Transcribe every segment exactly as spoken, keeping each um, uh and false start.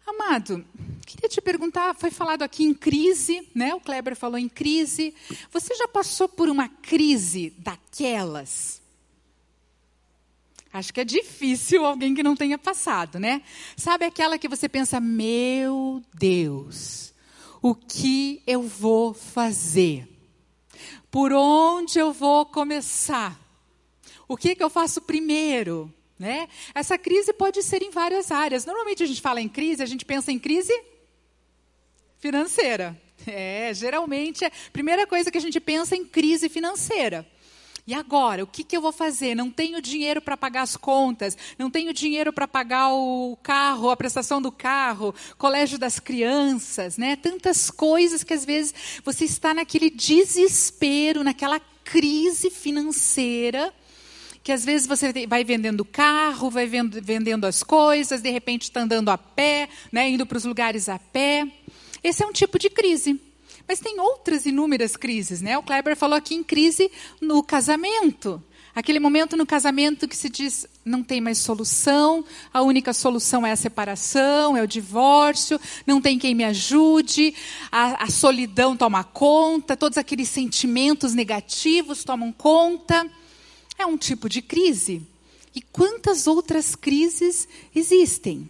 Amado, queria te perguntar, foi falado aqui em crise, né? O Kleber falou em crise. Você já passou por uma crise daquelas? Acho que é difícil alguém que não tenha passado, né? Sabe aquela que você pensa, meu Deus, o que eu vou fazer? Por onde eu vou começar? O que, que eu faço primeiro? Né? Essa crise pode ser em várias áreas. Normalmente a gente fala em crise, a gente pensa em crise financeira. É, geralmente, a primeira coisa que a gente pensa é em crise financeira. E agora, o que, que eu vou fazer? Não tenho dinheiro para pagar as contas, não tenho dinheiro para pagar o carro, a prestação do carro, colégio das crianças, né? Tantas coisas que às vezes você está naquele desespero, naquela crise financeira, que às vezes você vai vendendo carro, vai vendo, vendendo as coisas, de repente está andando a pé, né, indo para os lugares a pé. Esse é um tipo de crise. Mas tem outras inúmeras crises, né? O Kleber falou aqui em crise no casamento. Aquele momento no casamento que se diz, não tem mais solução, a única solução é a separação, é o divórcio, não tem quem me ajude, a, a solidão toma conta, todos aqueles sentimentos negativos tomam conta. É um tipo de crise. E quantas outras crises existem?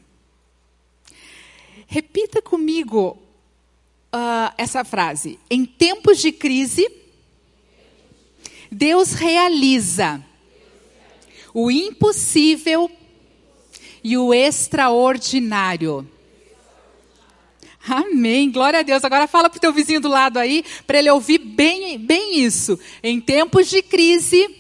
Repita comigo uh, essa frase. Em tempos de crise, Deus realiza o impossível e o extraordinário. Amém, glória a Deus. Agora fala para o teu vizinho do lado aí, para ele ouvir bem, bem isso. Em tempos de crise,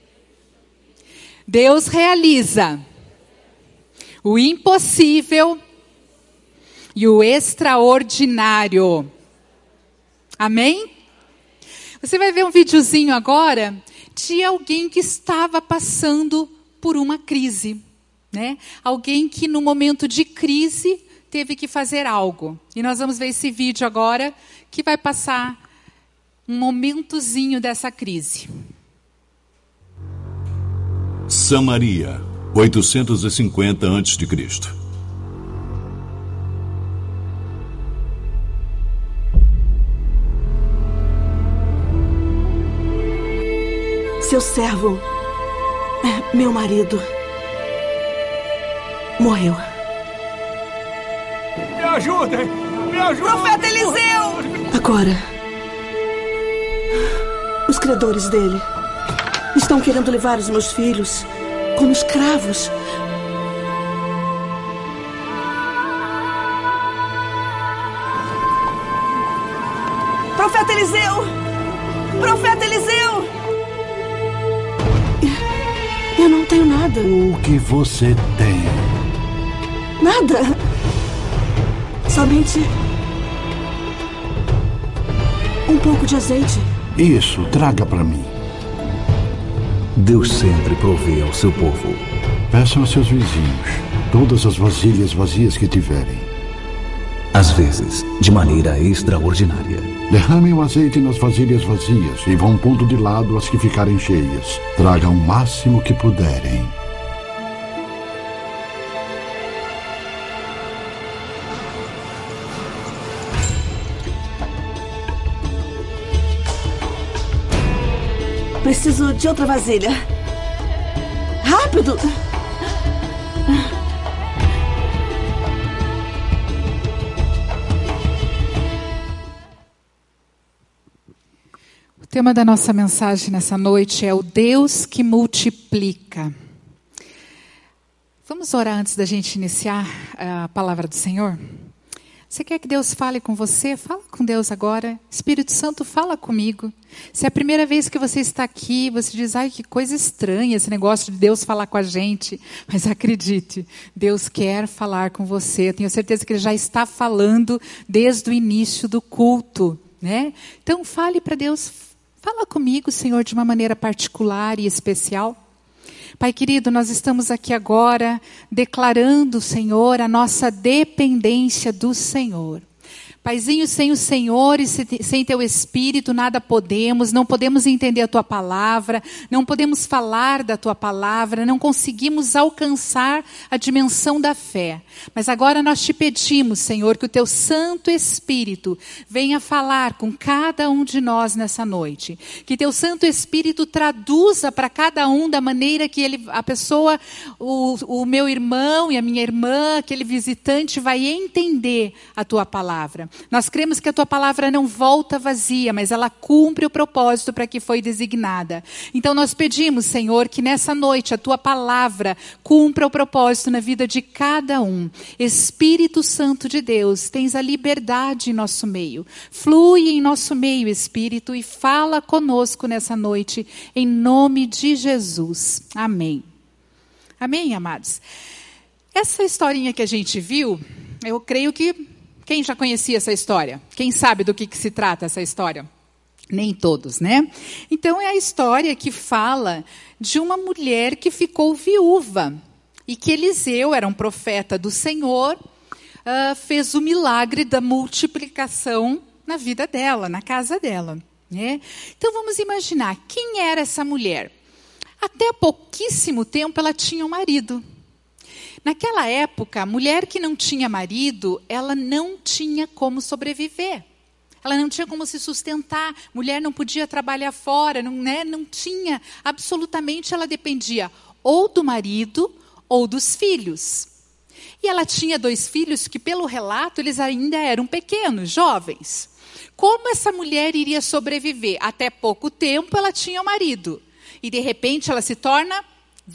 Deus realiza o impossível e o extraordinário. Amém? Você vai ver um videozinho agora de alguém que estava passando por uma crise, né? Alguém que no momento de crise teve que fazer algo. E nós vamos ver esse vídeo agora que vai passar um momentozinho dessa crise. Samaria, oitocentos e cinquenta antes de Cristo. Seu servo, meu marido, morreu. Me ajudem! Me ajudem! Profeta Eliseu! Agora, os credores dele estão querendo levar os meus filhos como escravos. Profeta Eliseu! Profeta Eliseu! Eu não tenho nada. O que você tem? Nada. Somente um pouco de azeite. Isso, traga para mim. Deus sempre provê ao seu povo. Peçam a seus vizinhos todas as vasilhas vazias que tiverem. Às vezes, de maneira extraordinária. Derramem o azeite nas vasilhas vazias e vão pondo de lado as que ficarem cheias. Tragam o máximo que puderem. Preciso de outra vasilha. Rápido! O tema da nossa mensagem nessa noite é o Deus que multiplica. Vamos orar antes da gente iniciar a palavra do Senhor? Você quer que Deus fale com você? Fala com Deus agora. Espírito Santo, fala comigo. Se é a primeira vez que você está aqui, você diz, ai, que coisa estranha esse negócio de Deus falar com a gente. Mas acredite, Deus quer falar com você. Eu tenho certeza que Ele já está falando desde o início do culto, né? Então, fale para Deus, fala comigo, Senhor, de uma maneira particular e especial. Pai querido, nós estamos aqui agora declarando, Senhor, a nossa dependência do Senhor. Paizinho, sem o Senhor e sem teu Espírito nada podemos, não podemos entender a tua palavra, não podemos falar da tua palavra, não conseguimos alcançar a dimensão da fé. Mas agora nós te pedimos, Senhor, que o teu Santo Espírito venha falar com cada um de nós nessa noite. Que teu Santo Espírito traduza para cada um da maneira que ele, a pessoa, o, o meu irmão e a minha irmã, aquele visitante vai entender a tua palavra. Nós cremos que a tua palavra não volta vazia, mas ela cumpre o propósito para que foi designada. Então nós pedimos, Senhor, que nessa noite a tua palavra cumpra o propósito na vida de cada um. Espírito Santo de Deus, tens a liberdade em nosso meio. Flui em nosso meio, Espírito, e fala conosco nessa noite, em nome de Jesus. Amém. Amém, amados? Essa historinha que a gente viu, eu creio que quem já conhecia essa história? Quem sabe do que, que se trata essa história? Nem todos, né? Então é a história que fala de uma mulher que ficou viúva e que Eliseu, era um profeta do Senhor, uh, fez o milagre da multiplicação na vida dela, na casa dela, né? Então vamos imaginar, quem era essa mulher? Até pouquíssimo tempo ela tinha um marido. Naquela época, a mulher que não tinha marido, ela não tinha como sobreviver. Ela não tinha como se sustentar. Mulher não podia trabalhar fora, não, né? Não tinha. Absolutamente, ela dependia ou do marido ou dos filhos. E ela tinha dois filhos que, pelo relato, eles ainda eram pequenos, jovens. Como essa mulher iria sobreviver? Até pouco tempo, ela tinha um marido. E, de repente, ela se torna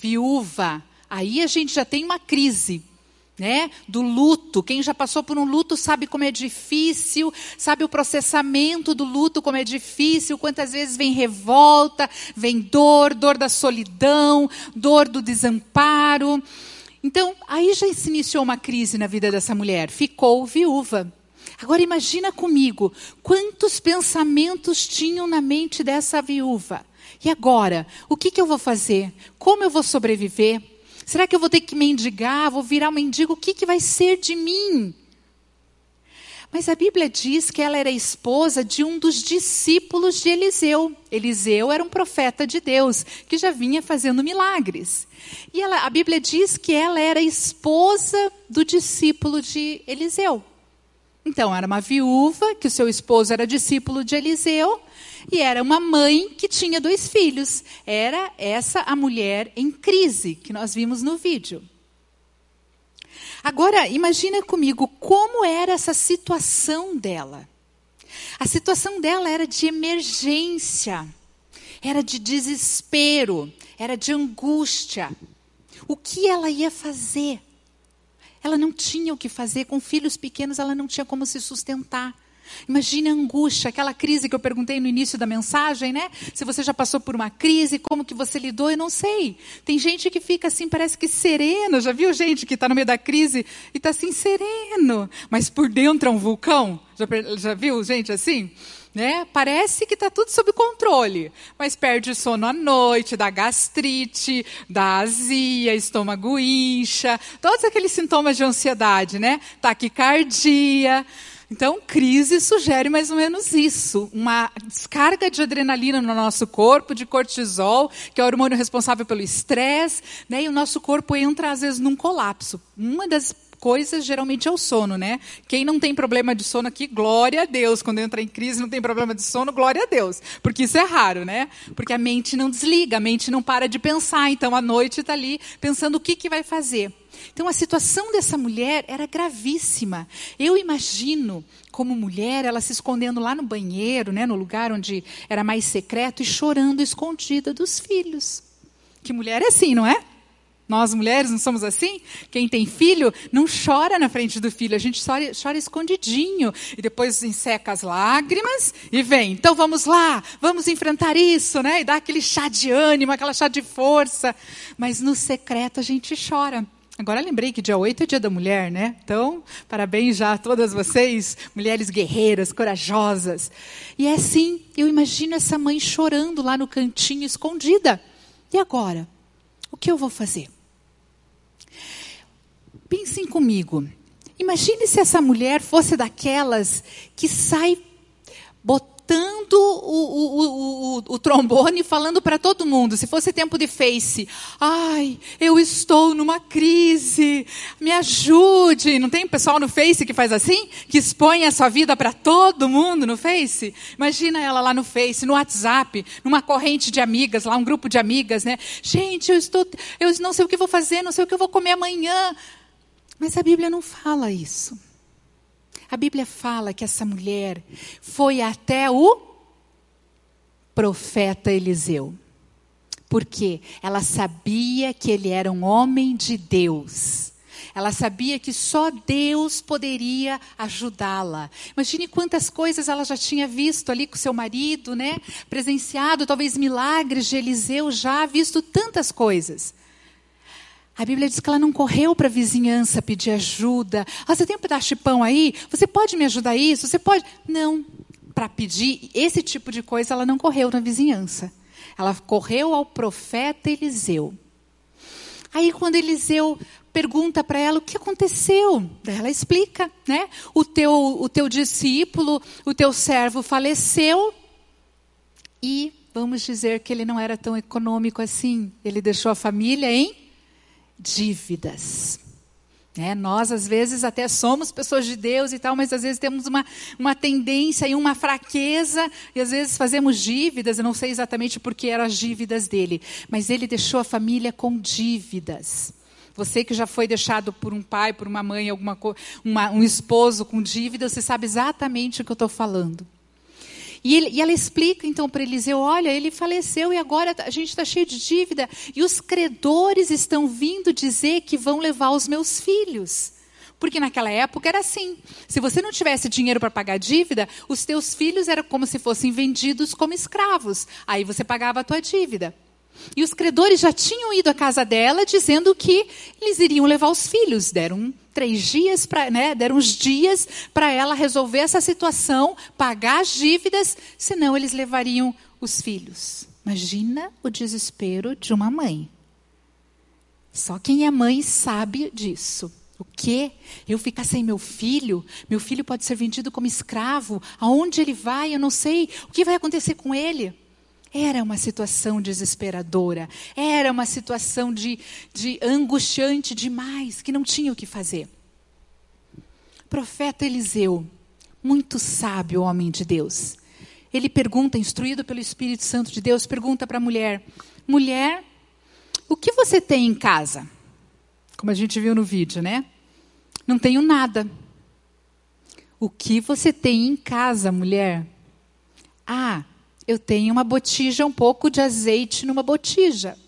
viúva. Aí a gente já tem uma crise, né, do luto. Quem já passou por um luto sabe como é difícil, sabe o processamento do luto, como é difícil, quantas vezes vem revolta, vem dor, dor da solidão, dor do desamparo. Então, aí já se iniciou uma crise na vida dessa mulher, ficou viúva. Agora imagina comigo, quantos pensamentos tinham na mente dessa viúva. E agora, o que, que eu vou fazer? Como eu vou sobreviver? Será que eu vou ter que mendigar? Vou virar um mendigo? O que, que vai ser de mim? Mas a Bíblia diz que ela era esposa de um dos discípulos de Eliseu. Eliseu era um profeta de Deus, que já vinha fazendo milagres. E ela, a Bíblia diz que ela era esposa do discípulo de Eliseu. Então, era uma viúva, que o seu esposo era discípulo de Eliseu, e era uma mãe que tinha dois filhos. Era essa a mulher em crise, que nós vimos no vídeo. Agora, imagina comigo, como era essa situação dela? A situação dela era de emergência, era de desespero, era de angústia. O que ela ia fazer? Ela não tinha o que fazer, com filhos pequenos ela não tinha como se sustentar. Imagina a angústia, aquela crise que eu perguntei no início da mensagem, né? Se você já passou por uma crise, como que você lidou, eu não sei. Tem gente que fica assim, parece que sereno. Já viu gente que está no meio da crise e está assim, sereno. Mas por dentro é um vulcão. Já, já viu gente assim? Né? Parece que está tudo sob controle, mas perde sono à noite, dá gastrite, dá azia, estômago incha, todos aqueles sintomas de ansiedade, né? Taquicardia. Então, crise sugere mais ou menos isso, uma descarga de adrenalina no nosso corpo, de cortisol, que é o hormônio responsável pelo estresse, né? E o nosso corpo entra, às vezes, num colapso. Uma das coisas, geralmente, é o sono, né? Quem não tem problema de sono aqui, glória a Deus. Quando entra em crise, não tem problema de sono, glória a Deus. Porque isso é raro, né? Porque a mente não desliga, a mente não para de pensar. Então, à noite está ali pensando o que, que vai fazer. Então, a situação dessa mulher era gravíssima. Eu imagino, como mulher, ela se escondendo lá no banheiro, né, no lugar onde era mais secreto, e chorando escondida dos filhos. Que mulher é assim, não é? Nós, mulheres, não somos assim? Quem tem filho, não chora na frente do filho. A gente chora, chora escondidinho. E depois enseca as lágrimas e vem. Então, vamos lá, vamos enfrentar isso, né? E dá aquele chá de ânimo, aquela chá de força. Mas no secreto a gente chora. Agora lembrei que dia oito é dia da mulher, né? Então, parabéns já a todas vocês, mulheres guerreiras, corajosas. E é assim, eu imagino essa mãe chorando lá no cantinho, escondida. E agora? O que eu vou fazer? Pensem comigo. Imagine se essa mulher fosse daquelas que sai botando o, o, o, o, o trombone falando para todo mundo. Se fosse tempo de Face. Ai, eu estou numa crise. Me ajude. Não tem pessoal no Face que faz assim? Que expõe a sua vida para todo mundo no Face? Imagina ela lá no Face, no WhatsApp, numa corrente de amigas, lá um grupo de amigas, né? Gente, eu estou, eu não sei o que vou fazer, não sei o que eu vou comer amanhã. Mas a Bíblia não fala isso. A Bíblia fala que essa mulher foi até o profeta Eliseu. Por quê? Ela sabia que ele era um homem de Deus. Ela sabia que só Deus poderia ajudá-la. Imagine quantas coisas ela já tinha visto ali com seu marido, né? Presenciado, talvez milagres de Eliseu, já visto tantas coisas. A Bíblia diz que ela não correu para a vizinhança pedir ajuda. Ah, você tem um pedaço de pão aí? Você pode me ajudar isso? Você pode? Não. Para pedir esse tipo de coisa, ela não correu na vizinhança. Ela correu ao profeta Eliseu. Aí, quando Eliseu pergunta para ela o que aconteceu, ela explica, né? O teu, o teu discípulo, o teu servo faleceu e vamos dizer que ele não era tão econômico assim. Ele deixou a família em dívidas. É, nós, às vezes, até somos pessoas de Deus e tal, mas às vezes temos uma, uma tendência e uma fraqueza, e às vezes fazemos dívidas, eu não sei exatamente por que eram as dívidas dele, mas ele deixou a família com dívidas. Você que já foi deixado por um pai, por uma mãe, alguma uma, um esposo com dívida, você sabe exatamente o que eu estou falando. E, ele, e ela explica então para Eliseu, olha, ele faleceu e agora a gente está cheio de dívida. E os credores estão vindo dizer que vão levar os meus filhos. Porque naquela época era assim. Se você não tivesse dinheiro para pagar a dívida, os teus filhos eram como se fossem vendidos como escravos. Aí você pagava a tua dívida. E os credores já tinham ido à casa dela dizendo que eles iriam levar os filhos. Deram três dias, pra, né, deram uns dias para ela resolver essa situação, pagar as dívidas, senão eles levariam os filhos. Imagina o desespero de uma mãe. Só quem é mãe sabe disso. O quê? Eu ficar sem meu filho? Meu filho pode ser vendido como escravo. Aonde ele vai? Eu não sei. O que vai acontecer com ele? Era uma situação desesperadora, era uma situação de, de angustiante demais, que não tinha o que fazer. Profeta Eliseu, muito sábio homem de Deus, ele pergunta, instruído pelo Espírito Santo de Deus, pergunta para a mulher, mulher, o que você tem em casa? Como a gente viu no vídeo, né? Não tenho nada. O que você tem em casa, mulher? Ah, eu tenho uma botija, um pouco de azeite numa botija.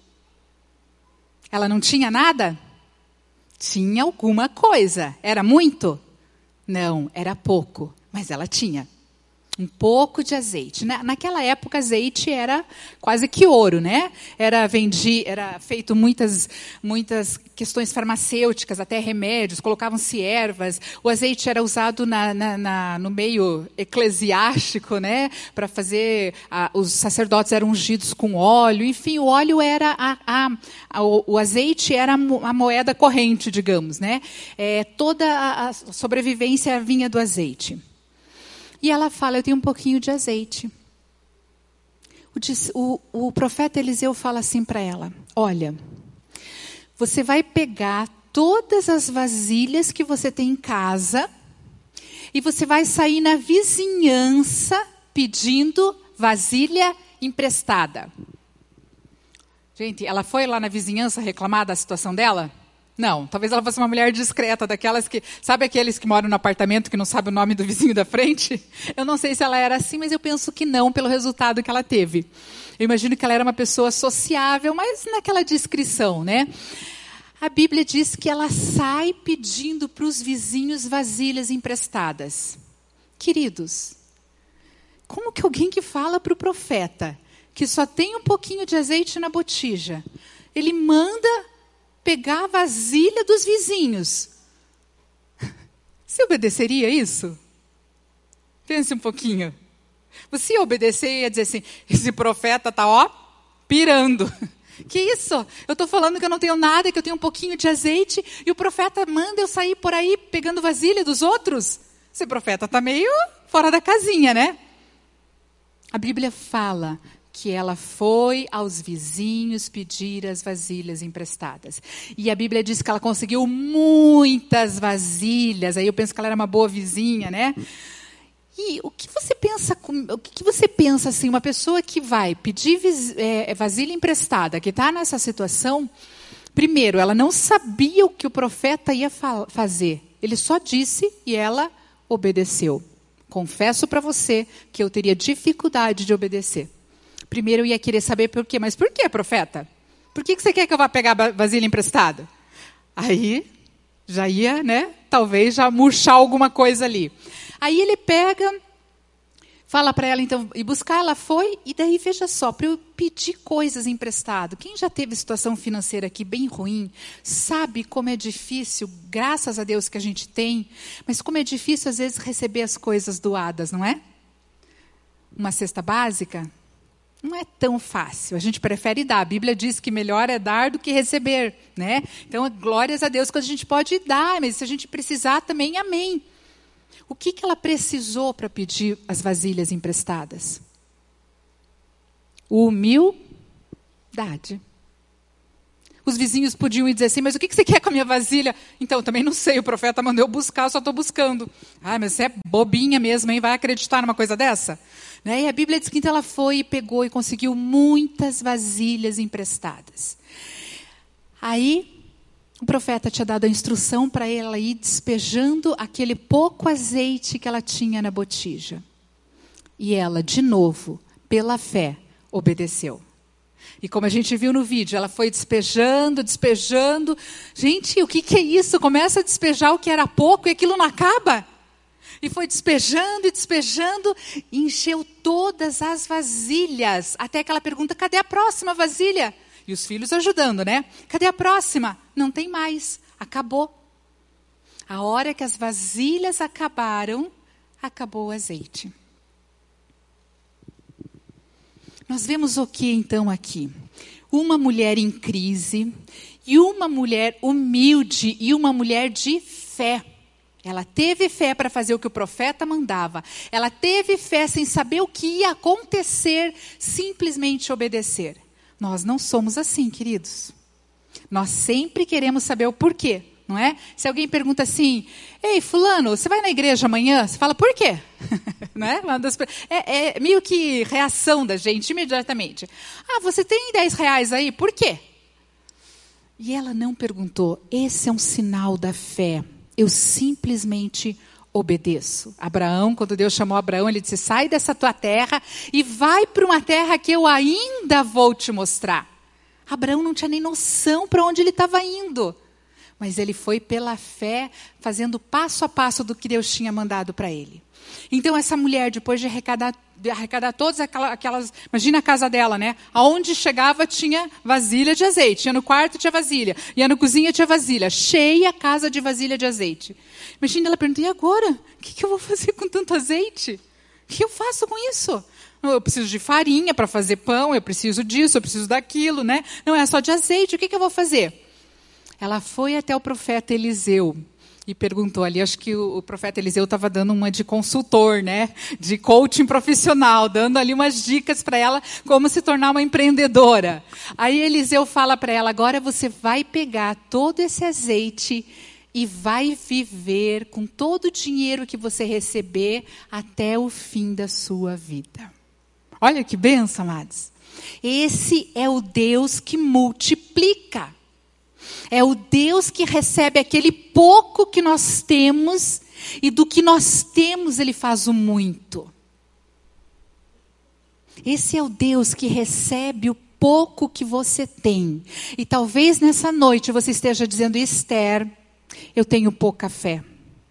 Ela não tinha nada? Tinha alguma coisa. Era muito? Não, era pouco. Mas ela tinha. Um pouco de azeite. Na, naquela época, azeite era quase que ouro, né? Era, vendi, era feito muitas, muitas questões farmacêuticas, até remédios, colocavam-se ervas. O azeite era usado na, na, na, no meio eclesiástico, né? Para fazer... A, os sacerdotes eram ungidos com óleo. Enfim, o óleo era... A, a, a, o, o azeite era a moeda corrente, digamos, né? É, toda a, a sobrevivência vinha do azeite. E ela fala, eu tenho um pouquinho de azeite. O, o, o profeta Eliseu fala assim para ela, olha, você vai pegar todas as vasilhas que você tem em casa e você vai sair na vizinhança pedindo vasilha emprestada. Gente, ela foi lá na vizinhança reclamar da situação dela? Não, talvez ela fosse uma mulher discreta, daquelas que... Sabe aqueles que moram no apartamento que não sabe o nome do vizinho da frente? Eu não sei se ela era assim, mas eu penso que não, pelo resultado que ela teve. Eu imagino que ela era uma pessoa sociável, mas naquela discrição, né? A Bíblia diz que ela sai pedindo para os vizinhos vasilhas emprestadas. Queridos, como que alguém que fala para o profeta, que só tem um pouquinho de azeite na botija, ele manda... pegar a vasilha dos vizinhos. Você obedeceria isso? Pense um pouquinho. Você ia obedecer e ia dizer assim, esse profeta está, ó, pirando. Que isso? Eu estou falando que eu não tenho nada, que eu tenho um pouquinho de azeite, e o profeta manda eu sair por aí pegando vasilha dos outros? Esse profeta está meio fora da casinha, né? A Bíblia fala que ela foi aos vizinhos pedir as vasilhas emprestadas. E a Bíblia diz que ela conseguiu muitas vasilhas. Aí eu penso que ela era uma boa vizinha, né? E o que você pensa, o que você pensa assim, uma pessoa que vai pedir é, vasilha emprestada, que está nessa situação, primeiro, ela não sabia o que o profeta ia fa- fazer. Ele só disse e ela obedeceu. Confesso para você que eu teria dificuldade de obedecer. Primeiro eu ia querer saber por quê. Mas por quê, profeta? Por que você quer que eu vá pegar vasilha emprestada? Aí já ia, né? Talvez já murchar alguma coisa ali. Aí ele pega, fala para ela, então, e buscar ela foi, e daí, veja só, para eu pedir coisas emprestado. Quem já teve situação financeira aqui bem ruim, sabe como é difícil, graças a Deus que a gente tem, mas como é difícil, às vezes, receber as coisas doadas, não é? Uma cesta básica não é tão fácil, a gente prefere dar. A Bíblia diz que melhor é dar do que receber, né? Então, glórias a Deus que a gente pode dar, mas se a gente precisar também, amém. O que, que ela precisou para pedir as vasilhas emprestadas? Humildade. Os vizinhos podiam ir dizer assim, mas o que, que você quer com a minha vasilha? Então, também não sei, o profeta mandou eu buscar, eu só estou buscando. Ah, mas você é bobinha mesmo, hein? Vai acreditar numa coisa dessa? Né? E a Bíblia diz que então ela foi e pegou e conseguiu muitas vasilhas emprestadas. Aí, o profeta tinha dado a instrução para ela ir despejando aquele pouco azeite que ela tinha na botija. E ela, de novo, pela fé, obedeceu. E como a gente viu no vídeo, ela foi despejando, despejando. Gente, o que, que é isso? Começa a despejar o que era pouco e aquilo não acaba. E foi despejando e despejando, e encheu todas as vasilhas. Até que ela pergunta, cadê a próxima vasilha? E os filhos ajudando, né? Cadê a próxima? Não tem mais. Acabou. A hora que as vasilhas acabaram, acabou o azeite. Nós vemos o que então aqui? Uma mulher em crise, e uma mulher humilde, e uma mulher de fé. Ela teve fé para fazer o que o profeta mandava. Ela teve fé sem saber o que ia acontecer, simplesmente obedecer. Nós não somos assim, queridos. Nós sempre queremos saber o porquê, não é? Se alguém pergunta assim, ei, fulano, você vai na igreja amanhã? Você fala, por quê? Não é? É, é meio que reação da gente, imediatamente. Ah, você tem dez reais aí? Por quê? E ela não perguntou, esse é um sinal da fé. Eu simplesmente obedeço. Abraão, quando Deus chamou Abraão, ele disse, sai dessa tua terra e vai para uma terra que eu ainda vou te mostrar. Abraão não tinha nem noção para onde ele estava indo. Mas ele foi pela fé, fazendo passo a passo do que Deus tinha mandado para ele. Então essa mulher, depois de arrecadar, de arrecadar todas aquelas, aquelas... Imagina a casa dela, né? Aonde chegava tinha vasilha de azeite. Ia no quarto tinha vasilha. Ia na cozinha tinha vasilha. Cheia a casa de vasilha de azeite. Imagina ela pergunta, e agora? O que, que eu vou fazer com tanto azeite? O que eu faço com isso? Eu preciso de farinha para fazer pão, eu preciso disso, eu preciso daquilo, né? Não é só de azeite, o que, que eu vou fazer? Ela foi até o profeta Eliseu e perguntou ali, acho que o, o profeta Eliseu estava dando uma de consultor, né? De coaching profissional, dando ali umas dicas para ela como se tornar uma empreendedora. Aí Eliseu fala para ela, agora você vai pegar todo esse azeite e vai viver com todo o dinheiro que você receber até o fim da sua vida. Olha que bênção, amados. Esse é o Deus que multiplica. É o Deus que recebe aquele pouco que nós temos e do que nós temos Ele faz o muito. Esse é o Deus que recebe o pouco que você tem. E talvez nessa noite você esteja dizendo, Esther, eu tenho pouca fé.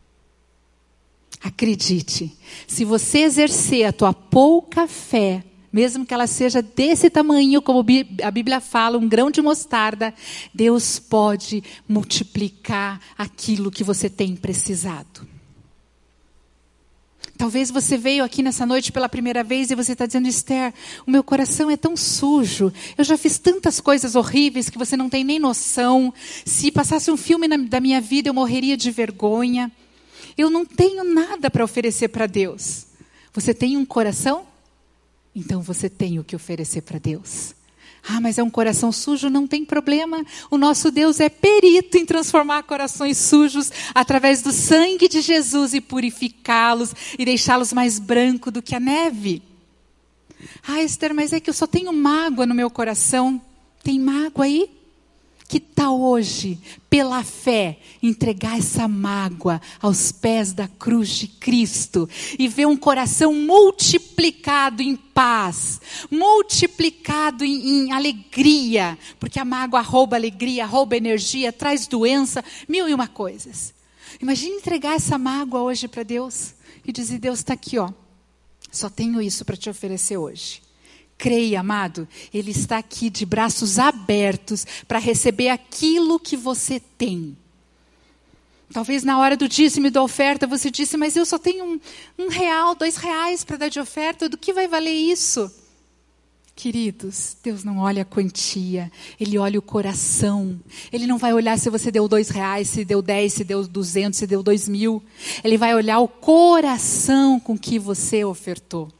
Acredite, se você exercer a tua pouca fé, mesmo que ela seja desse tamanho, como a Bíblia fala, um grão de mostarda, Deus pode multiplicar aquilo que você tem precisado. Talvez você veio aqui nessa noite pela primeira vez e você está dizendo: Esther, o meu coração é tão sujo. Eu já fiz tantas coisas horríveis que você não tem nem noção. Se passasse um filme na, da minha vida, eu morreria de vergonha. Eu não tenho nada para oferecer para Deus. Você tem um coração? Então você tem o que oferecer para Deus. Ah, mas é um coração sujo? Não tem problema. O nosso Deus é perito em transformar corações sujos através do sangue de Jesus e purificá-los e deixá-los mais branco do que a neve. Ah, Esther, mas é que eu só tenho mágoa no meu coração. Tem mágoa aí? Que tal hoje, pela fé, entregar essa mágoa aos pés da cruz de Cristo e ver um coração multiplicado em paz, multiplicado em, em alegria, porque a mágoa rouba alegria, rouba energia, traz doença, mil e uma coisas. Imagine entregar essa mágoa hoje para Deus e dizer: Deus, está aqui, ó, só tenho isso para te oferecer hoje. Creia, amado, Ele está aqui de braços abertos para receber aquilo que você tem. Talvez na hora do dízimo e da oferta você disse: mas eu só tenho um, um real, dois reais para dar de oferta, do que vai valer isso? Queridos, Deus não olha a quantia, Ele olha o coração. Ele não vai olhar se você deu dois reais, se deu dez, se deu duzentos, se deu dois mil. Ele vai olhar o coração com que você ofertou.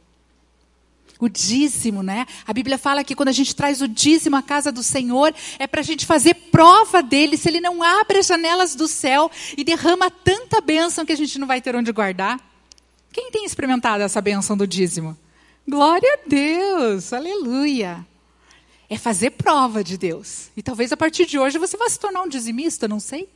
O dízimo, né? A Bíblia fala que quando a gente traz o dízimo à casa do Senhor, é para a gente fazer prova dele, se ele não abre as janelas do céu e derrama tanta bênção que a gente não vai ter onde guardar. Quem tem experimentado essa bênção do dízimo? Glória a Deus, aleluia. É fazer prova de Deus. E talvez a partir de hoje você vá se tornar um dizimista, não sei.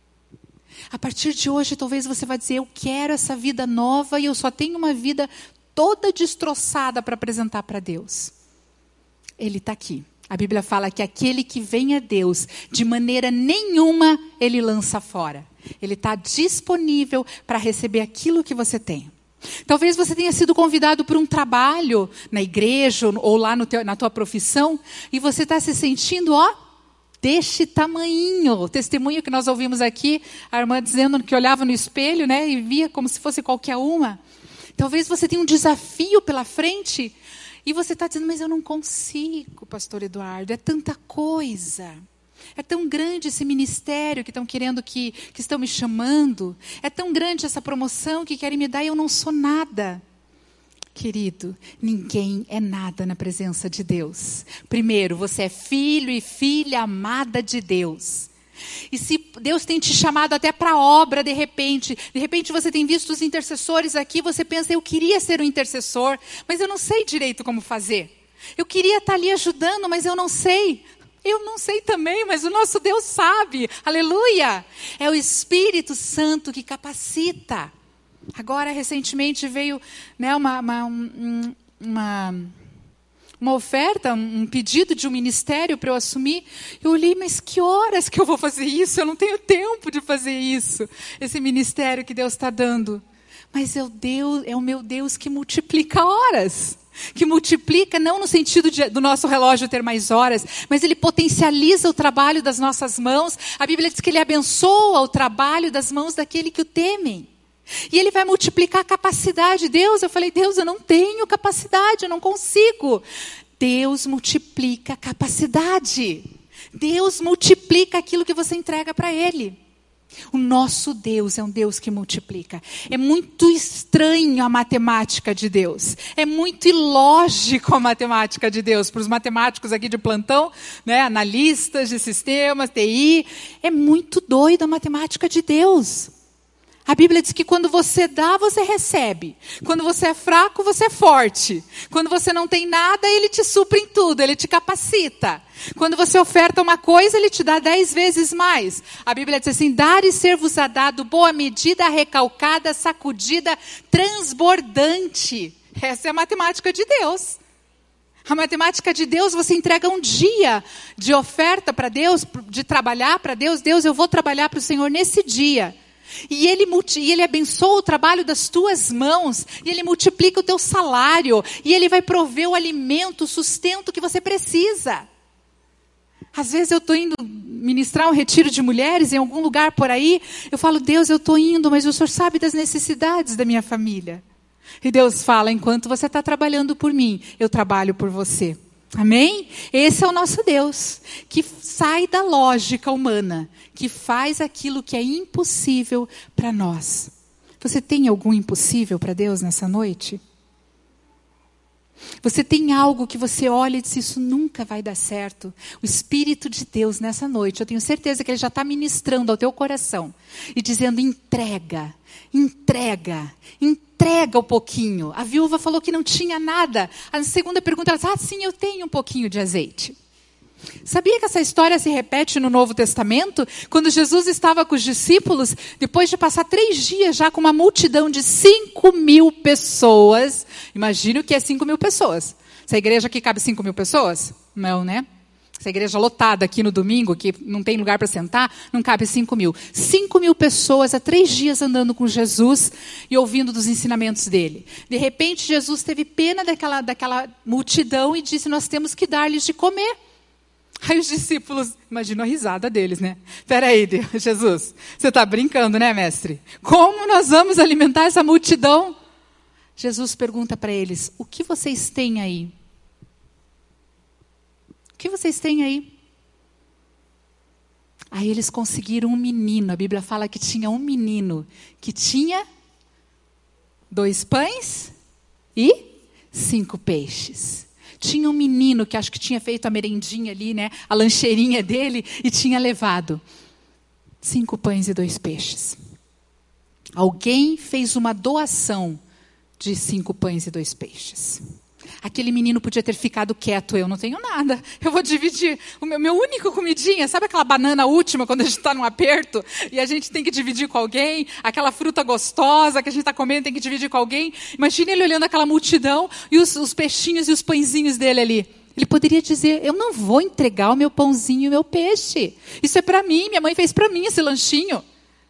A partir de hoje talvez você vá dizer: eu quero essa vida nova e eu só tenho uma vida toda destroçada para apresentar para Deus. Ele está aqui. A Bíblia fala que aquele que vem a Deus, de maneira nenhuma ele lança fora. Ele está disponível para receber aquilo que você tem. Talvez você tenha sido convidado para um trabalho na igreja ou lá no teu, na tua profissão, e você está se sentindo, ó, deste tamanhinho. O testemunho que nós ouvimos aqui, a irmã dizendo que olhava no espelho, né, e via como se fosse qualquer uma. Talvez você tenha um desafio pela frente e você está dizendo: mas eu não consigo, pastor Eduardo, é tanta coisa. É tão grande esse ministério que estão querendo, que, que estão me chamando. É tão grande essa promoção que querem me dar e eu não sou nada. Querido, ninguém é nada na presença de Deus. Primeiro, você é filho e filha amada de Deus. E se Deus tem te chamado até para a obra, de repente, de repente você tem visto os intercessores aqui, você pensa: eu queria ser um intercessor, mas eu não sei direito como fazer. Eu queria estar ali ajudando, mas eu não sei. Eu não sei também, mas o nosso Deus sabe. Aleluia! É o Espírito Santo que capacita. Agora, recentemente veio, né, uma... uma, um, uma Uma oferta, um pedido de um ministério para eu assumir. Eu olhei: mas que horas que eu vou fazer isso? Eu não tenho tempo de fazer isso. Esse ministério que Deus está dando. Mas é o, Deus, é o meu Deus que multiplica horas. Que multiplica não no sentido de, do nosso relógio ter mais horas, mas Ele potencializa o trabalho das nossas mãos. A Bíblia diz que Ele abençoa o trabalho das mãos daquele que o temem. E Ele vai multiplicar a capacidade. Deus, eu falei: Deus, eu não tenho capacidade, eu não consigo. Deus multiplica a capacidade. Deus multiplica aquilo que você entrega para Ele. O nosso Deus é um Deus que multiplica. É muito estranho a matemática de Deus. É muito ilógico a matemática de Deus. Para os matemáticos aqui de plantão, né, analistas de sistemas, T I, é muito doido a matemática de Deus. A Bíblia diz que quando você dá, você recebe. Quando você é fraco, você é forte. Quando você não tem nada, Ele te supre em tudo, Ele te capacita. Quando você oferta uma coisa, Ele te dá dez vezes mais. A Bíblia diz assim: dar e ser-vos-á dado, boa medida, recalcada, sacudida, transbordante. Essa é a matemática de Deus. A matemática de Deus, você entrega um dia de oferta para Deus, de trabalhar para Deus. Deus, eu vou trabalhar para o Senhor nesse dia. E ele, e ele abençoa o trabalho das tuas mãos. E Ele multiplica o teu salário. E Ele vai prover o alimento, o sustento que você precisa. Às vezes eu estou indo ministrar um retiro de mulheres em algum lugar por aí. Eu falo: Deus, eu estou indo, mas o Senhor sabe das necessidades da minha família. E Deus fala, enquanto você está trabalhando por mim, eu trabalho por você. Amém? Esse é o nosso Deus, que sai da lógica humana, que faz aquilo que é impossível para nós. Você tem algum impossível para Deus nessa noite? Você tem algo que você olha e diz, isso nunca vai dar certo? O Espírito de Deus nessa noite, eu tenho certeza que Ele já está ministrando ao teu coração e dizendo, entrega, entrega, entrega um pouquinho. A viúva falou que não tinha nada. A segunda pergunta, ela disse, ah, sim, eu tenho um pouquinho de azeite. Sabia que essa história se repete no Novo Testamento? Quando Jesus estava com os discípulos, depois de passar três dias já com uma multidão de cinco mil pessoas. Imagina o que é cinco mil pessoas. Essa igreja aqui cabe cinco mil pessoas? Não, né? Essa igreja lotada aqui no domingo, que não tem lugar para sentar, não cabe cinco mil. Cinco mil pessoas há três dias andando com Jesus e ouvindo dos ensinamentos dele. De repente, Jesus teve pena daquela, daquela multidão e disse, nós temos que dar-lhes de comer. Aí os discípulos, imagina a risada deles, né? Peraí, Deus, Jesus, você está brincando, né, mestre? Como nós vamos alimentar essa multidão? Jesus pergunta para eles, o que vocês têm aí? O que vocês têm aí? Aí eles conseguiram um menino, a Bíblia fala que tinha um menino, que tinha dois pães e cinco peixes. Tinha um menino que acho que tinha feito a merendinha ali, né? A lancheirinha dele e tinha levado cinco pães e dois peixes. Alguém fez uma doação de cinco pães e dois peixes. Aquele menino podia ter ficado quieto, eu não tenho nada, eu vou dividir o meu, meu único comidinha, sabe aquela banana última quando a gente está num aperto e a gente tem que dividir com alguém, aquela fruta gostosa que a gente está comendo tem que dividir com alguém. Imagina ele olhando aquela multidão e os, os peixinhos e os pãezinhos dele ali. Ele poderia dizer, eu não vou entregar o meu pãozinho e o meu peixe, isso é para mim, minha mãe fez para mim esse lanchinho.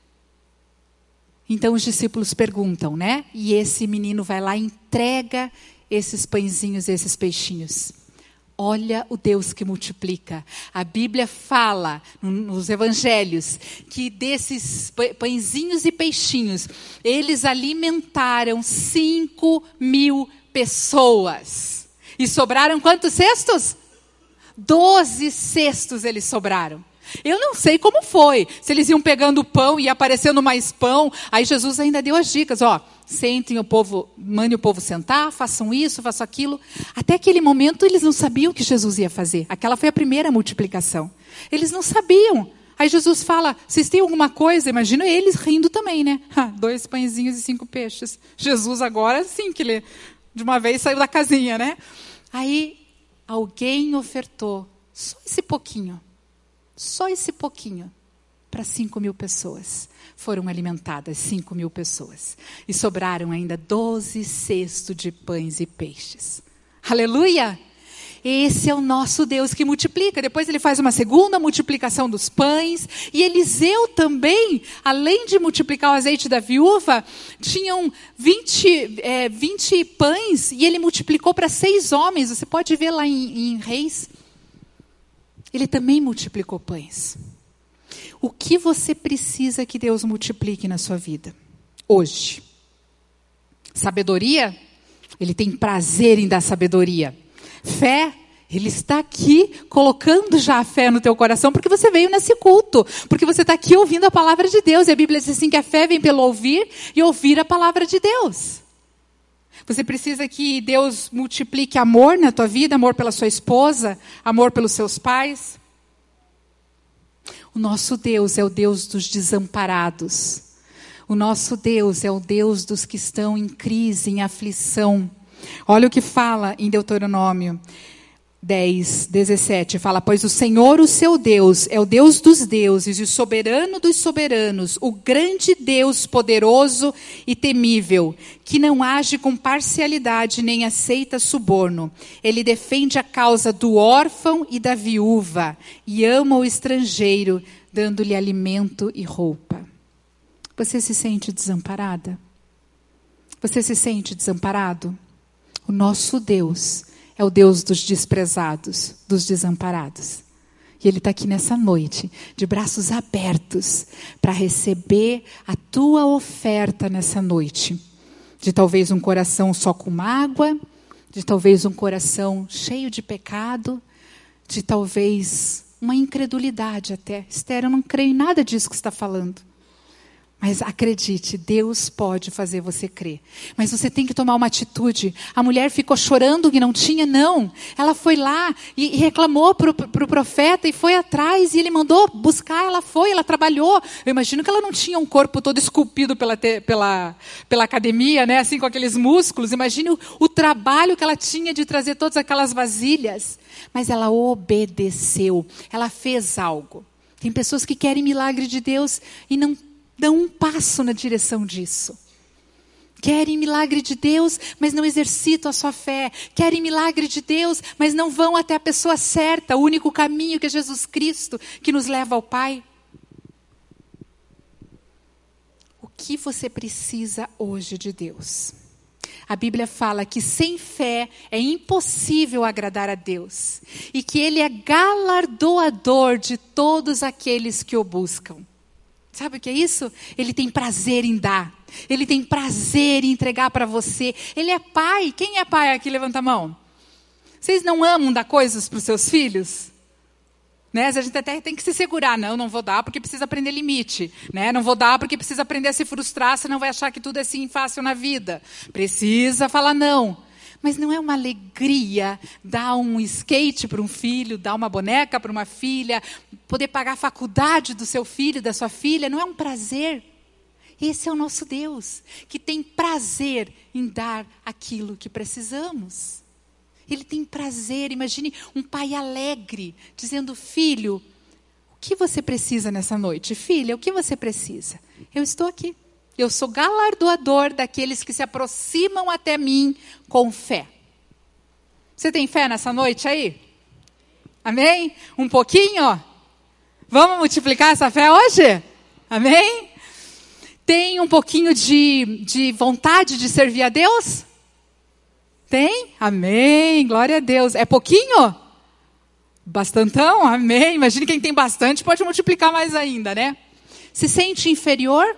Então os discípulos perguntam, né? E esse menino vai lá e entrega esses pãezinhos e esses peixinhos. Olha o Deus que multiplica. A Bíblia fala nos evangelhos que desses pãezinhos e peixinhos, eles alimentaram cinco mil pessoas. E sobraram quantos cestos? Doze cestos eles sobraram. Eu não sei como foi. Se eles iam pegando o pão e ia aparecendo mais pão. Aí Jesus ainda deu as dicas. Ó, sentem o povo, mandem o povo sentar, façam isso, façam aquilo. Até aquele momento eles não sabiam o que Jesus ia fazer. Aquela foi a primeira multiplicação. Eles não sabiam. Aí Jesus fala, vocês têm alguma coisa? Imagina eles rindo também, né? Ha, dois pãezinhos e cinco peixes. Jesus agora sim que ele de uma vez saiu da casinha, né? Aí alguém ofertou só esse pouquinho. Só esse pouquinho para cinco mil pessoas. Foram alimentadas cinco mil pessoas. E sobraram ainda doze cestos de pães e peixes. Aleluia! Esse é o nosso Deus que multiplica. Depois ele faz uma segunda multiplicação dos pães. E Eliseu também, além de multiplicar o azeite da viúva, tinham vinte, é, vinte pães e ele multiplicou para seis homens. Você pode ver lá em, em Reis. Ele também multiplicou pães. O que você precisa que Deus multiplique na sua vida? Hoje. Sabedoria? Ele tem prazer em dar sabedoria. Fé? Ele está aqui colocando já a fé no teu coração, porque você veio nesse culto. Porque você está aqui ouvindo a palavra de Deus. E a Bíblia diz assim que a fé vem pelo ouvir e ouvir a palavra de Deus. Você precisa que Deus multiplique amor na tua vida, amor pela sua esposa, amor pelos seus pais. O nosso Deus é o Deus dos desamparados. O nosso Deus é o Deus dos que estão em crise, em aflição. Olha o que fala em Deuteronômio dez, dezessete. Fala, pois o Senhor, o seu Deus, é o Deus dos deuses e o soberano dos soberanos, o grande Deus poderoso e temível, que não age com parcialidade nem aceita suborno. Ele defende a causa do órfão e da viúva e ama o estrangeiro, dando-lhe alimento e roupa. Você se sente desamparada? Você se sente desamparado? O nosso Deus é o Deus dos desprezados, dos desamparados. E Ele está aqui nessa noite, de braços abertos, para receber a tua oferta nessa noite. de talvez um coração só com mágoa, de talvez um coração cheio de pecado, de talvez uma incredulidade até. Esther, eu não creio em nada disso que você está falando. Mas acredite, Deus pode fazer você crer. Mas você tem que tomar uma atitude. A mulher ficou chorando que não tinha, não. Ela foi lá e reclamou para o pro profeta e foi atrás. E ele mandou buscar, ela foi, ela trabalhou. Eu imagino que ela não tinha um corpo todo esculpido pela, te, pela, pela academia, né? Assim, com aqueles músculos. Imagine o, o trabalho que ela tinha de trazer todas aquelas vasilhas. Mas ela obedeceu. Ela fez algo. Tem pessoas que querem milagre de Deus e não dão um passo na direção disso. Querem milagre de Deus, mas não exercitam a sua fé. Querem milagre de Deus, mas não vão até a pessoa certa, o único caminho que é Jesus Cristo, que nos leva ao Pai. O que você precisa hoje de Deus? A Bíblia fala que sem fé é impossível agradar a Deus. E que Ele é galardoador de todos aqueles que o buscam. Sabe o que é isso? Ele tem prazer em dar. Ele tem prazer em entregar para você. Ele é pai. Quem é pai aqui? Levanta a mão. Vocês não amam dar coisas para os seus filhos? Né? A gente até tem que se segurar. Não, não vou dar porque precisa aprender limite. Né? Não vou dar porque precisa aprender a se frustrar, senão vai achar que tudo é assim fácil na vida. Precisa falar não. Mas não é uma alegria dar um skate para um filho, dar uma boneca para uma filha, poder pagar a faculdade do seu filho, da sua filha? Não é um prazer? Esse é o nosso Deus, que tem prazer em dar aquilo que precisamos. Ele tem prazer. Imagine um pai alegre, dizendo: filho, o que você precisa nessa noite? Filha, o que você precisa? Eu estou aqui. Eu sou galardoador daqueles que se aproximam até mim com fé. Você tem fé nessa noite aí? Amém? Um pouquinho? Vamos multiplicar essa fé hoje? Amém? Tem um pouquinho de, de vontade de servir a Deus? Tem? Amém, glória a Deus. É pouquinho? Bastantão? Amém. Imagine quem tem bastante pode multiplicar mais ainda, né? Se sente inferior?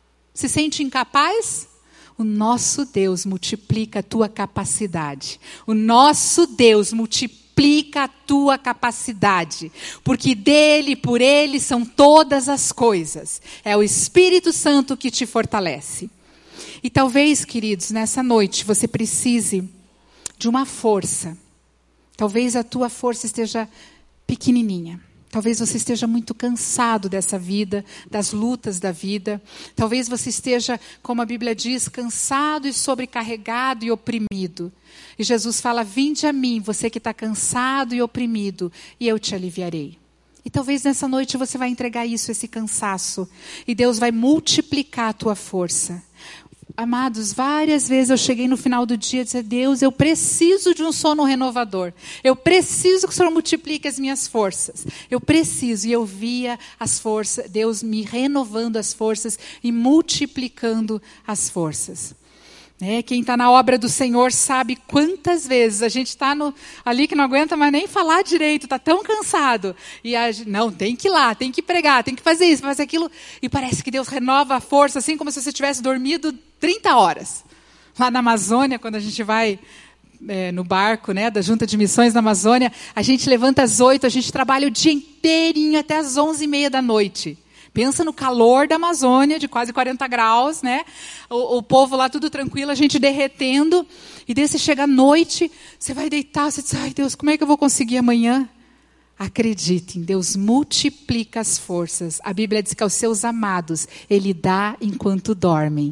Se sente incapaz? O nosso Deus multiplica a tua capacidade. O nosso Deus multiplica a tua capacidade. Porque dele, por ele, são todas as coisas. É o Espírito Santo que te fortalece. E talvez, queridos, nessa noite você precise de uma força. Talvez a tua força esteja pequenininha. Talvez você esteja muito cansado dessa vida, das lutas da vida. Talvez você esteja, como a Bíblia diz, cansado e sobrecarregado e oprimido. E Jesus fala: vinde a mim, você que está cansado e oprimido, e eu te aliviarei. E talvez nessa noite você vai entregar isso, esse cansaço. E Deus vai multiplicar a tua força. Amados, várias vezes eu cheguei no final do dia e disse: Deus, eu preciso de um sono renovador. Eu preciso que o Senhor multiplique as minhas forças. Eu preciso. E eu via as forças, Deus me renovando as forças e multiplicando as forças. É, quem está na obra do Senhor sabe quantas vezes a gente está ali que não aguenta mais nem falar direito, está tão cansado. E a, não, tem que ir lá, tem que pregar, tem que fazer isso, fazer aquilo. E parece que Deus renova a força, assim como se você tivesse dormido trinta horas. Lá na Amazônia, quando a gente vai é, no barco, né, da Junta de Missões na Amazônia, a gente levanta às oito, a gente trabalha o dia inteirinho até às onze e meia da noite. Pensa no calor da Amazônia, de quase quarenta graus, né? O, o povo lá tudo tranquilo, a gente derretendo. E daí você chega à noite, você vai deitar, você diz: ai Deus, como é que eu vou conseguir amanhã? Acreditem, Deus multiplica as forças. A Bíblia diz que aos seus amados Ele dá enquanto dormem.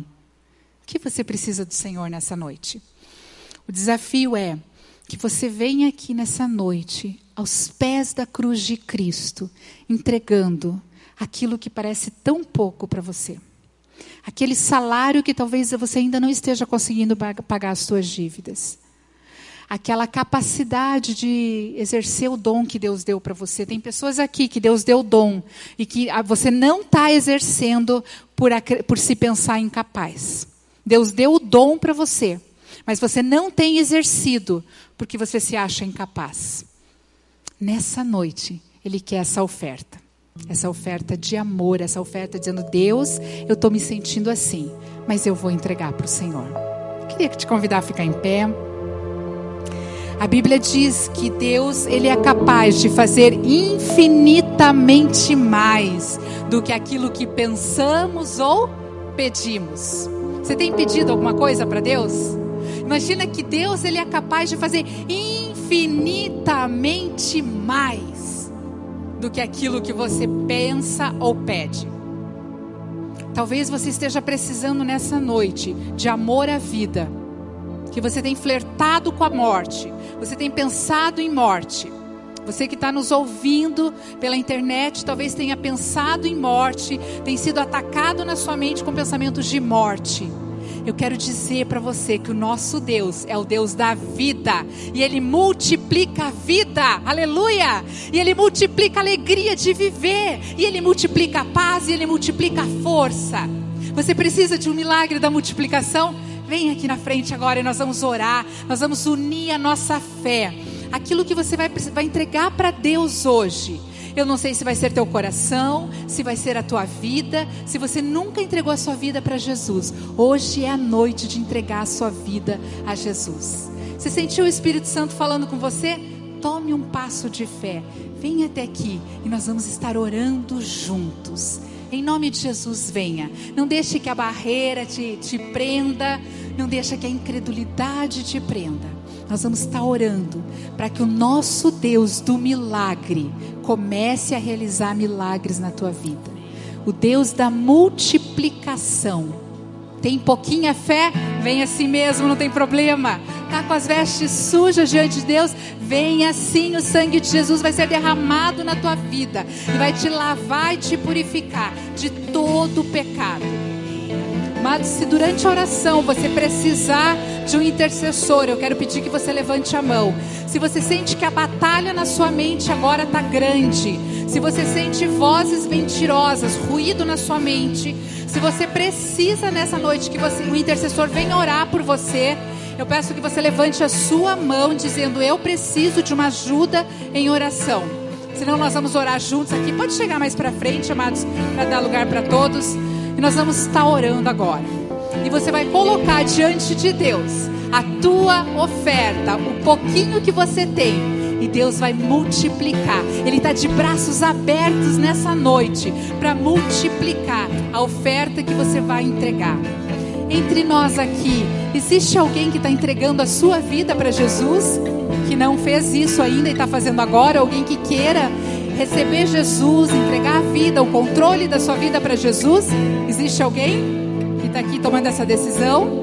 O que você precisa do Senhor nessa noite? O desafio é que você venha aqui nessa noite, aos pés da cruz de Cristo, entregando aquilo que parece tão pouco para você. Aquele salário que talvez você ainda não esteja conseguindo pagar as suas dívidas. Aquela capacidade de exercer o dom que Deus deu para você. Tem pessoas aqui que Deus deu o dom e que você não está exercendo por, por se pensar incapaz. Deus deu o dom para você, mas você não tem exercido porque você se acha incapaz. Nessa noite, Ele quer essa oferta. Essa oferta de amor, essa oferta dizendo: Deus, eu estou me sentindo assim, mas eu vou entregar para o Senhor. Eu queria te convidar a ficar em pé. A Bíblia diz que Deus, Ele é capaz de fazer infinitamente mais do que aquilo que pensamos ou pedimos. Você tem pedido alguma coisa para Deus? Imagina que Deus, Ele é capaz de fazer infinitamente mais do que aquilo que você pensa ou pede. Talvez você esteja precisando nessa noite de amor à vida, que você tem flertado com a morte, você tem pensado em morte. Você que está nos ouvindo pela internet, talvez tenha pensado em morte, tem sido atacado na sua mente com pensamentos de morte. Eu quero dizer para você que o nosso Deus é o Deus da vida, e Ele multiplica a vida, aleluia, e Ele multiplica a alegria de viver, e Ele multiplica a paz, e Ele multiplica a força. Você precisa de um milagre da multiplicação? Vem aqui na frente agora e nós vamos orar, nós vamos unir a nossa fé, aquilo que você vai, vai entregar para Deus hoje. Eu não sei se vai ser teu coração, se vai ser a tua vida, se você nunca entregou a sua vida para Jesus. Hoje é a noite de entregar a sua vida a Jesus. Você sentiu o Espírito Santo falando com você? Tome um passo de fé, venha até aqui e nós vamos estar orando juntos. Em nome de Jesus, venha. Não deixe que a barreira te, te prenda, não deixe que a incredulidade te prenda. Nós vamos estar orando para que o nosso Deus do milagre comece a realizar milagres na tua vida. O Deus da multiplicação. Tem pouquinha fé? Vem assim mesmo, não tem problema. Está com as vestes sujas diante de Deus? Vem assim, o sangue de Jesus vai ser derramado na tua vida e vai te lavar e te purificar de todo o pecado. Amados, se durante a oração você precisar de um intercessor, eu quero pedir que você levante a mão. Se você sente que a batalha na sua mente agora está grande, se você sente vozes mentirosas, ruído na sua mente, se você precisa nessa noite que você, o intercessor venha orar por você, eu peço que você levante a sua mão dizendo: eu preciso de uma ajuda em oração. Senão nós vamos orar juntos aqui. Pode chegar mais para frente, amados, para dar lugar para todos. E nós vamos estar orando agora. E você vai colocar diante de Deus a tua oferta, o pouquinho que você tem. E Deus vai multiplicar. Ele está de braços abertos nessa noite para multiplicar a oferta que você vai entregar. Entre nós aqui, existe alguém que está entregando a sua vida para Jesus? Que não fez isso ainda e está fazendo agora? Alguém que queira receber Jesus, entregar a vida, o controle da sua vida para Jesus? Existe alguém que está aqui tomando essa decisão?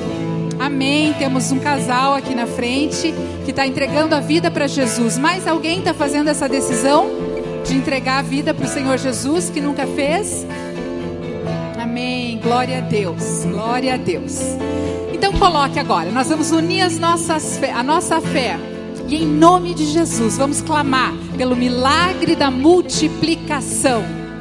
Amém. Temos um casal aqui na frente que está entregando a vida para Jesus. Mais alguém está fazendo essa decisão de entregar a vida para o Senhor Jesus que nunca fez? Amém. Glória a Deus. Glória a Deus. Então coloque agora. Nós vamos unir as nossas fé, a nossa fé. E em nome de Jesus, vamos clamar pelo milagre da multiplicação.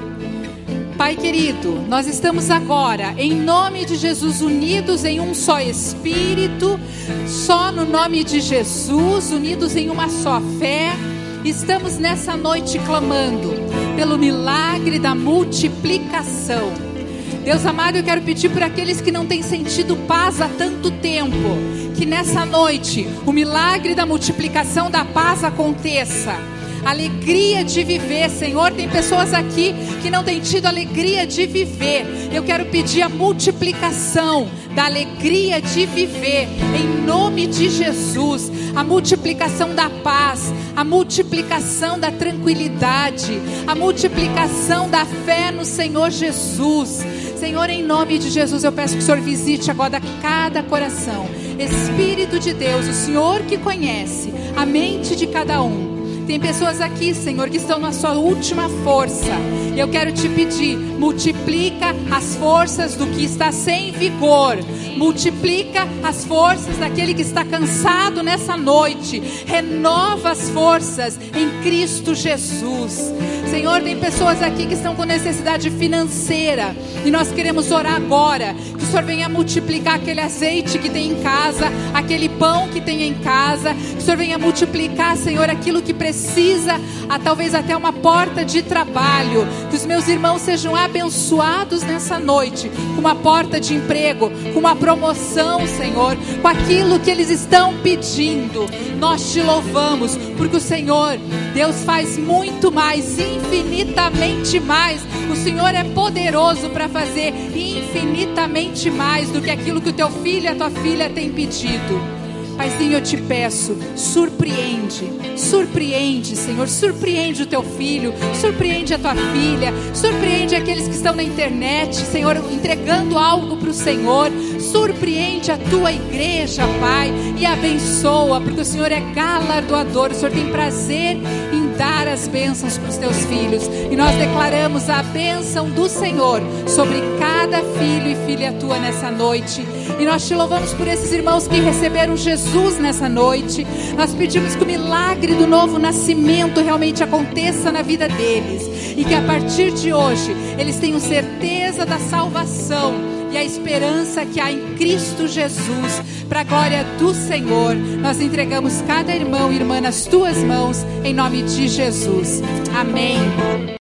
Pai querido, nós estamos agora, em nome de Jesus, unidos em um só Espírito, só no nome de Jesus, unidos em uma só fé. Estamos nessa noite clamando pelo milagre da multiplicação. Deus amado, eu quero pedir por aqueles que não têm sentido paz há tanto tempo, que nessa noite o milagre da multiplicação da paz aconteça. Alegria de viver, Senhor, tem pessoas aqui que não têm tido alegria de viver. Eu quero pedir a multiplicação da alegria de viver, em nome de Jesus. A multiplicação da paz, a multiplicação da tranquilidade, a multiplicação da fé no Senhor Jesus. Senhor, em nome de Jesus, eu peço que o Senhor visite agora cada coração. Espírito de Deus, o Senhor que conhece a mente de cada um. Tem pessoas aqui, Senhor, que estão na sua última força. E eu quero te pedir, multiplica as forças do que está sem vigor. Multiplica as forças daquele que está cansado nessa noite. Renova as forças em Cristo Jesus. Senhor, tem pessoas aqui que estão com necessidade financeira. E nós queremos orar agora. Que o Senhor venha multiplicar aquele azeite que tem em casa, aquele pão que tem em casa. Que o Senhor venha multiplicar, Senhor, aquilo que precisa precisa, a, talvez até uma porta de trabalho. Que os meus irmãos sejam abençoados nessa noite, com uma porta de emprego, com uma promoção, Senhor, com aquilo que eles estão pedindo. Nós te louvamos, porque o Senhor, Deus, faz muito mais, infinitamente mais. O Senhor é poderoso para fazer infinitamente mais do que aquilo que o teu filho e a tua filha têm pedido. Paizinho, eu te peço, surpreende, surpreende, Senhor, surpreende o teu filho, surpreende a tua filha, surpreende aqueles que estão na internet, Senhor, entregando algo para o Senhor, surpreende a tua igreja, Pai, e abençoa, porque o Senhor é galardoador, o Senhor tem prazer em dar as bênçãos para os teus filhos, e nós declaramos a bênção do Senhor sobre cada filho e filha tua nessa noite, e nós te louvamos por esses irmãos que receberam Jesus nessa noite. Nós pedimos que o milagre do novo nascimento realmente aconteça na vida deles, e que a partir de hoje eles tenham certeza da salvação e a esperança que há em Cristo Jesus, para a glória do Senhor. Nós entregamos cada irmão e irmã nas tuas mãos, em nome de Jesus. Amém.